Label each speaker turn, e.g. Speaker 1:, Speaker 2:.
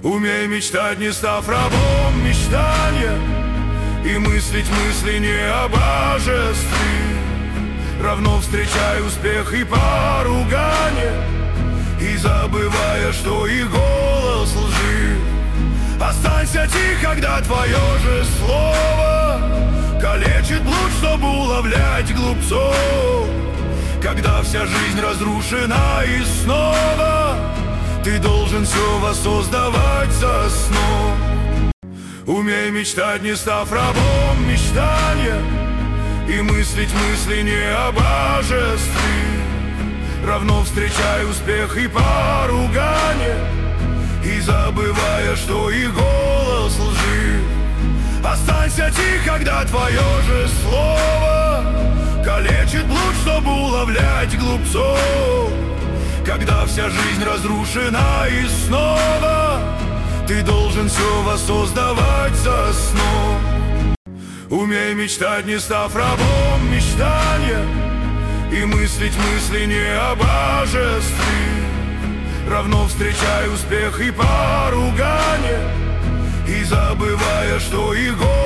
Speaker 1: Умей мечтать, не став рабом мечтания, и мыслить мысли не о божестве. Равно встречай успех и поругание, и забывая, что и голос лжи. Останься тих, когда твое же слово калечит блуд, чтобы уловлять глупцов. Когда вся жизнь разрушена и снова ты должен все воссоздавать со сном. Умей мечтать, не став рабом мечтания, и мыслить мысли не о божестве. Равно встречай успех и поругание, и забывая, что и голос лжи. Останься тих, когда твое же слово калечит блуд, чтобы уловлять глупцов. Когда вся жизнь разрушена и снова ты должен все воссоздавать со сном. Умей мечтать, не став рабом мечтания, и мыслить мысли не о божестве. Равно встречай успех и поругание, и забывая, что и